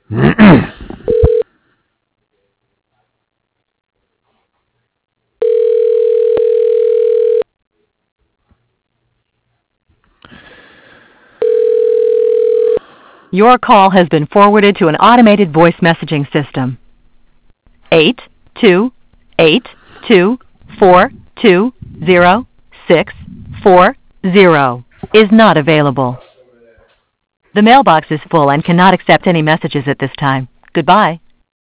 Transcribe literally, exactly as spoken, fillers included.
Your call has been forwarded to an automated voice messaging system. Eight two eight two four two zero six four zero is not available. The mailbox is full and cannot accept any messages at this time. Goodbye.